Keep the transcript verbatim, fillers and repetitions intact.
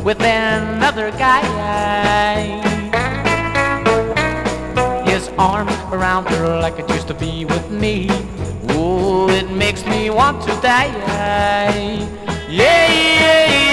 with another guy. His arms around her like it used to be with me. Oh, it makes me want to die. Yeah, yeah, yeah.